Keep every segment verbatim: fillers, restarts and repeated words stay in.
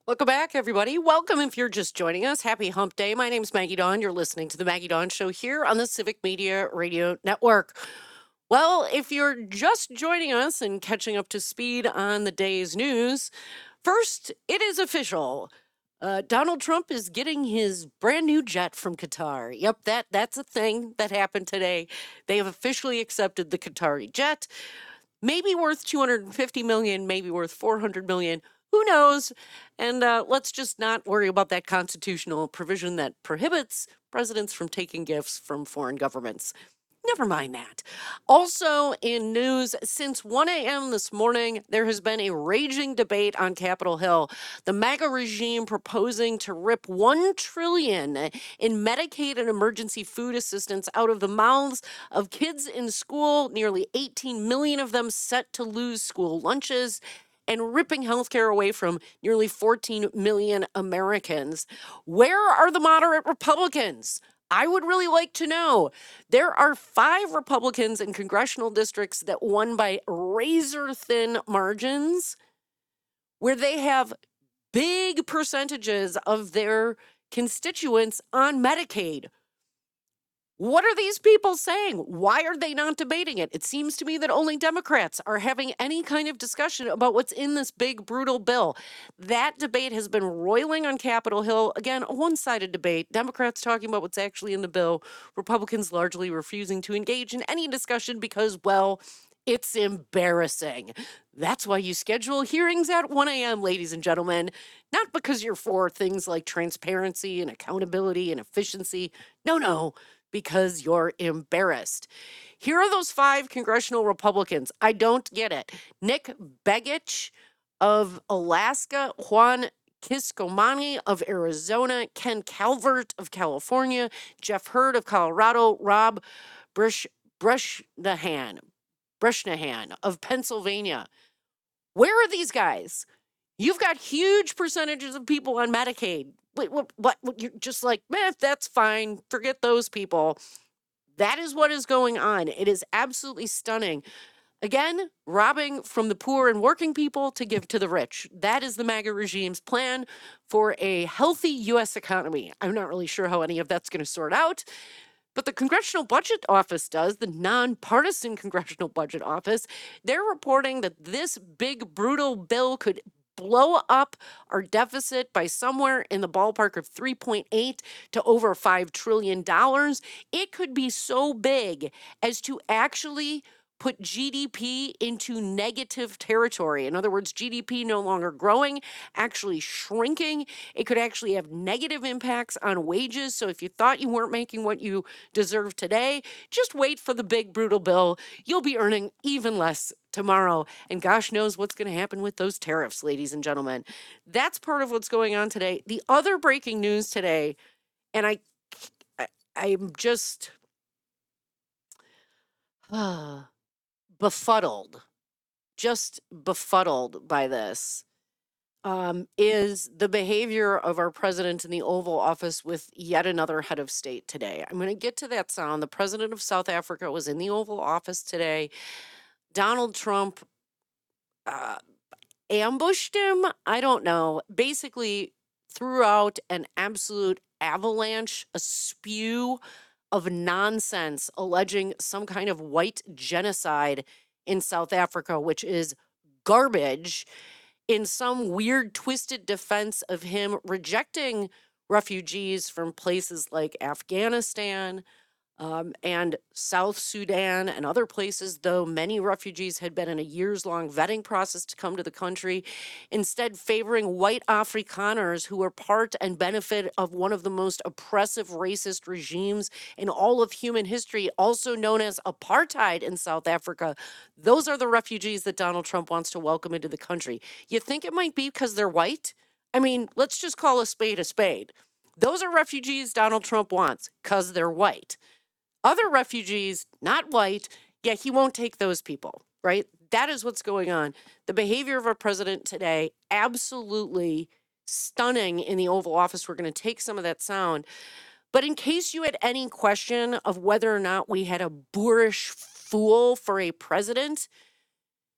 Welcome back, everybody. Welcome if you're just joining us. Happy Hump Day. My name's Maggie Dawn. You're listening to the Maggie Dawn Show here on the Civic Media Radio Network. Well, if you're just joining us and catching up to speed on the day's news, first, it is official. Uh, Donald Trump is getting his brand new jet from Qatar. Yep, that that's a thing that happened today. They have officially accepted the Qatari jet. Maybe worth two hundred fifty million, maybe worth four hundred million. Who knows? And uh, let's just not worry about that constitutional provision that prohibits presidents from taking gifts from foreign governments. Never mind that. Also, in news, since one a.m. this morning, there has been a raging debate on Capitol Hill. The MAGA regime proposing to rip one trillion dollars in Medicaid and emergency food assistance out of the mouths of kids in school, nearly eighteen million of them set to lose school lunches, and ripping healthcare away from nearly fourteen million Americans. Where are the moderate Republicans? I would really like to know. There are five Republicans in congressional districts that won by razor thin margins, where they have big percentages of their constituents on Medicaid. What are these people saying? Why are they not debating it? It seems to me that only Democrats are having any kind of discussion about what's in this big, brutal bill. That debate has been roiling on Capitol Hill. Again, a one sided debate. Democrats talking about what's actually in the bill, Republicans largely refusing to engage in any discussion because, well, it's embarrassing. That's why you schedule hearings at one a.m., ladies and gentlemen. Not because you're for things like transparency and accountability and efficiency. No, no, because you're embarrassed. Here are those five congressional Republicans. I don't get it. Nick Begich of Alaska, Juan Kiscomani of Arizona, Ken Calvert of California, Jeff Hurd of Colorado, Rob Brush Breshnahan, Breshnahan of Pennsylvania. Where are these guys? You've got huge percentages of people on Medicaid. Wait, what, what, what? You're just like, meh, that's fine. Forget those people. That is what is going on. It is absolutely stunning. Again, robbing from the poor and working people to give to the rich. That is the MAGA regime's plan for a healthy U S economy. I'm not really sure how any of that's going to sort out. But the Congressional Budget Office does, the nonpartisan Congressional Budget Office, they're reporting that this big, brutal bill could blow up our deficit by somewhere in the ballpark of three point eight to over five trillion dollars. It could be so big as to actually put G D P into negative territory. In other words, G D P no longer growing, actually shrinking. It could actually have negative impacts on wages. So if you thought you weren't making what you deserve today, just wait for the big brutal bill. You'll be earning even less tomorrow. And gosh knows what's going to happen with those tariffs, ladies and gentlemen. That's part of what's going on today. The other breaking news today, and I, I I'm just uh, befuddled, just befuddled by this, um, is the behavior of our president in the Oval Office with yet another head of state today. I'm going to get to that sound. The president of South Africa was in the Oval Office today. Donald Trump uh, ambushed him. I don't know. Basically, threw out an absolute avalanche, a spew of nonsense alleging some kind of white genocide in South Africa, which is garbage, in some weird, twisted defense of him rejecting refugees from places like Afghanistan, um, and South Sudan and other places, though many refugees had been in a years long vetting process to come to the country, instead favoring white Afrikaners who were part and benefit of one of the most oppressive racist regimes in all of human history, also known as apartheid in South Africa. Those are the refugees that Donald Trump wants to welcome into the country. You think it might be because they're white? I mean, let's just call a spade a spade. Those are refugees Donald Trump wants because they're white. Other refugees, not white, yeah, he won't take those people, right? That is what's going on. The behavior of our president today, absolutely stunning in the Oval Office. We're going to take some of that sound. But in case you had any question of whether or not we had a boorish fool for a president,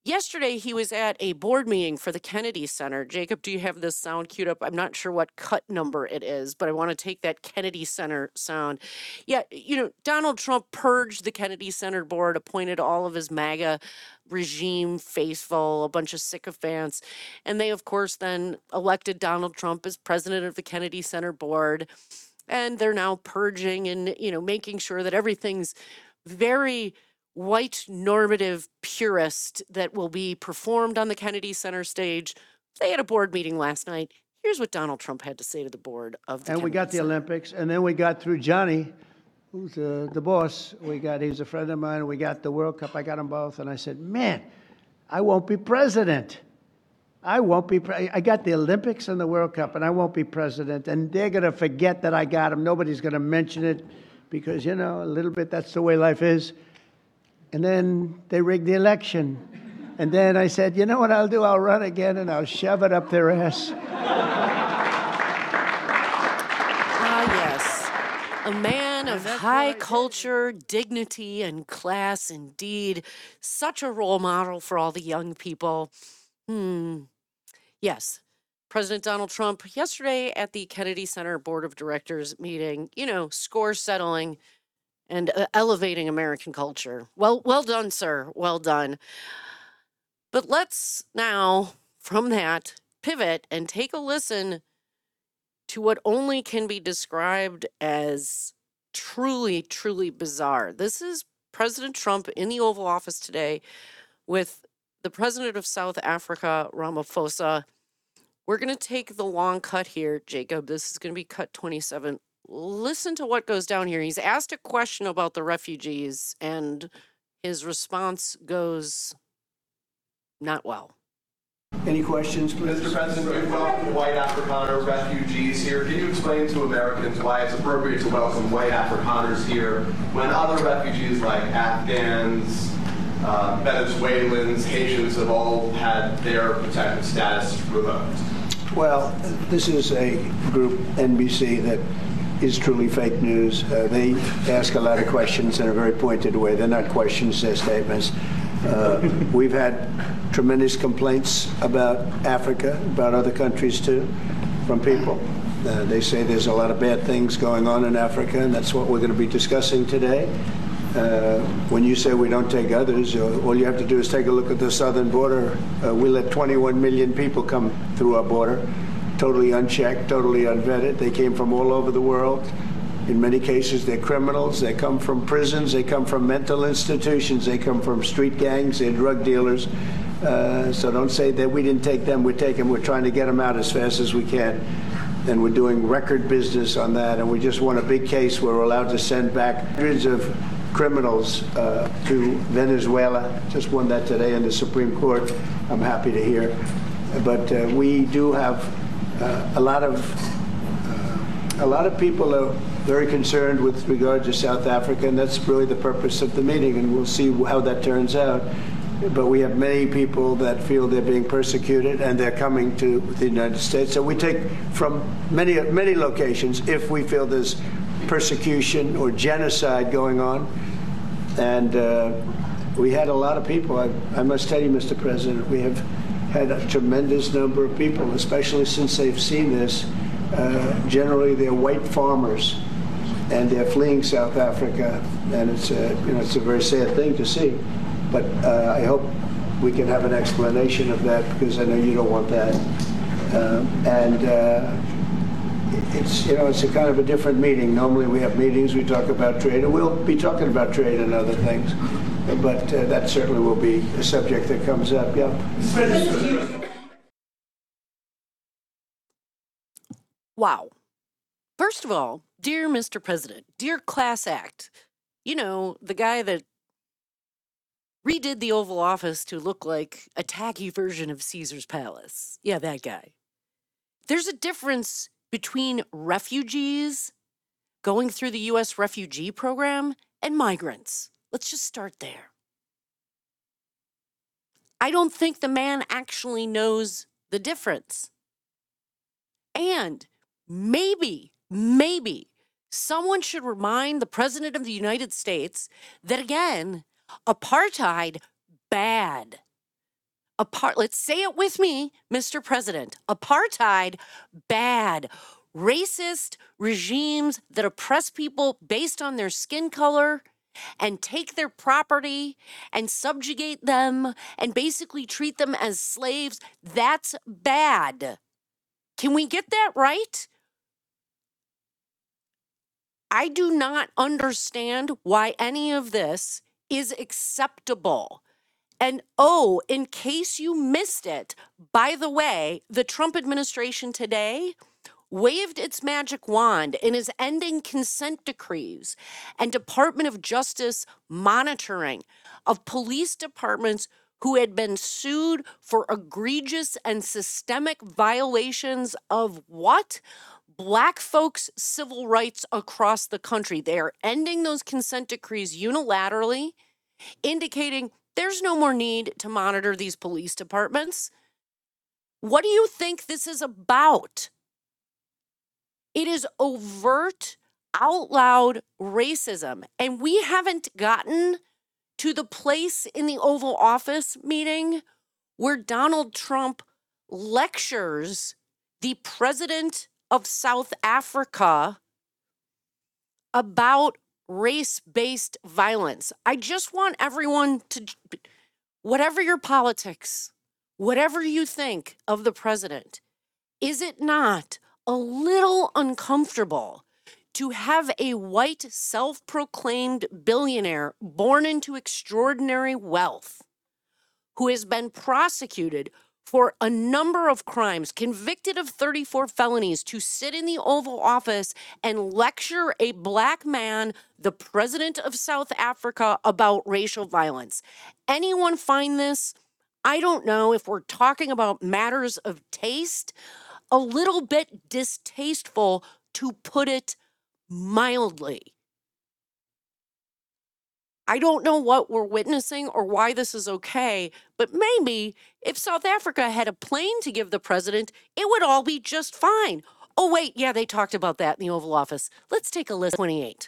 Yesterday, he was at a board meeting for the Kennedy Center. Jacob, do you have this sound queued up? I'm not sure what cut number it is, but I want to take that Kennedy Center sound. Yeah, you know, Donald Trump purged the Kennedy Center board, appointed all of his MAGA regime faithful, a bunch of sycophants. And they, of course, then elected Donald Trump as president of the Kennedy Center board. And they're now purging and, you know, making sure that everything's very white normative purist that will be performed on the Kennedy Center stage. They had a board meeting last night. Here's what Donald Trump had to say to the board of the And we Kennedy got the Center. Olympics, and then we got through Johnny, who's uh, the boss. We got, he's a friend of mine. We got the World Cup. I got them both, and I said, man, I won't be president. I won't be, pre- I got the Olympics and the World Cup, and I won't be president. And they're going to forget that I got them. Nobody's going to mention it because, you know, a little bit, that's the way life is. And then they rigged the election. And then I said, you know what I'll do? I'll run again, and I'll shove it up their ass. Ah, yes. A man of high culture, dignity, and class indeed. Such a role model for all the young people. Hmm. Yes. President Donald Trump yesterday at the Kennedy Center Board of Directors meeting, you know, score settling and uh, elevating American culture. Well, well done, sir. Well done. But let's now, from that, pivot and take a listen to what only can be described as truly, truly bizarre. This is President Trump in the Oval Office today with the president of South Africa, Ramaphosa. We're going to take the long cut here, Jacob. This is going to be cut twenty-seven. Listen to what goes down here. He's asked a question about the refugees, and his response goes not well. Any questions, please? Mister President, you welcome white Afrikaner refugees here. Can you explain to Americans why it's appropriate to welcome white Afrikaners here when other refugees like Afghans, uh, Venezuelans, Haitians have all had their protected status revoked? Well, this is a group, N B C, that is truly fake news. Uh, they ask a lot of questions in a very pointed way. They're not questions, they're statements. Uh, we've had tremendous complaints about Africa, about other countries too, from people. Uh, they say there's a lot of bad things going on in Africa, and that's what we're going to be discussing today. Uh, when you say we don't take others, uh, all you have to do is take a look at the southern border. Uh, we let twenty-one million people come through our border, totally unchecked, totally unvetted. They came from all over the world. In many cases, they're criminals. They come from prisons. They come from mental institutions. They come from street gangs. They're drug dealers. Uh, so don't say that we didn't take them. We take them. We're trying to get them out as fast as we can. And we're doing record business on that. And we just won a big case where we're allowed to send back hundreds of criminals uh, to Venezuela. Just won that today in the Supreme Court. I'm happy to hear. But uh, we do have uh, a lot of uh, a lot of people are very concerned with regard to South Africa, and that's really the purpose of the meeting, and we'll see how that turns out. But we have many people that feel they're being persecuted, and they're coming to the United States. So we take from many, many locations if we feel there's persecution or genocide going on. And uh, we had a lot of people. I, I must tell you, Mister President, we have had a tremendous number of people, especially since they've seen this. Uh, generally, they're white farmers, and they're fleeing South Africa, and it's a, you know, it's a very sad thing to see. But uh, I hope we can have an explanation of that, because I know you don't want that. Uh, and uh, it's, you know, it's a kind of a different meeting. Normally we have meetings, we talk about trade, and we'll be talking about trade and other things. But uh, that certainly will be a subject that comes up. Yep. Wow. First of all, dear Mister President, dear Class Act, you know, the guy that redid the Oval Office to look like a tacky version of Caesar's Palace. Yeah, that guy. There's a difference between refugees going through the U S refugee program and migrants. Let's just start there. I don't think the man actually knows the difference. And maybe, maybe someone should remind the President of the United States that, again, apartheid, bad. Apart, let's say it with me, Mister President. Apartheid, bad. Racist regimes that oppress people based on their skin color and take their property and subjugate them and basically treat them as slaves, that's bad. Can we get that right? I do not understand why any of this is acceptable. And oh, in case you missed it, by the way, the Trump administration today waved its magic wand and is ending consent decrees and Department of Justice monitoring of police departments who had been sued for egregious and systemic violations of what? Black folks' civil rights across the country. They are ending those consent decrees unilaterally, indicating there's no more need to monitor these police departments. What do you think this is about? It is overt, out loud racism. And we haven't gotten to the place in the Oval Office meeting where Donald Trump lectures the president of South Africa about race-based violence. I just want everyone to, whatever your politics, whatever you think of the president, is it not a little uncomfortable to have a white self-proclaimed billionaire born into extraordinary wealth who has been prosecuted for a number of crimes, convicted of thirty-four felonies, to sit in the Oval Office and lecture a black man, the president of South Africa, about racial violence? Anyone find this? I don't know, if we're talking about matters of taste, a little bit distasteful, to put it mildly. I don't know what we're witnessing or why this is okay, but maybe if South Africa had a plane to give the president, it would all be just fine. Oh, wait, yeah, they talked about that in the Oval Office. Let's take a list. twenty-eight.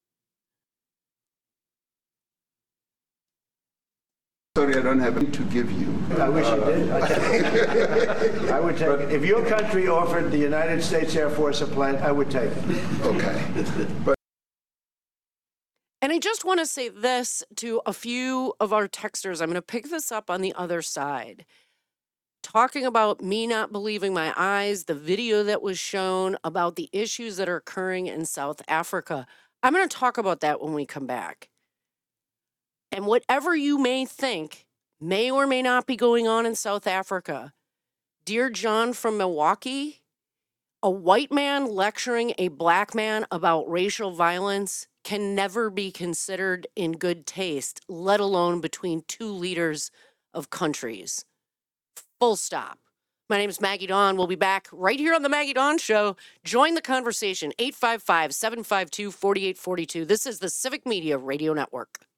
Sorry, I don't have it to give you. I wish you did. I, take- I would take it. If your country offered the United States Air Force a plane, I would take it. Okay. But And I just want to say this to a few of our texters. I'm going to pick this up on the other side. Talking about me not believing my eyes, the video that was shown about the issues that are occurring in South Africa. I'm going to talk about that when we come back. And whatever you may think may or may not be going on in South Africa, dear John from Milwaukee, a white man lecturing a black man about racial violence can never be considered in good taste, let alone between two leaders of countries. Full stop. My name is Maggie Dawn. We'll be back right here on the Maggie Dawn Show. Join the conversation, eight five five, seven five two, four eight four two. This is the Civic Media Radio Network.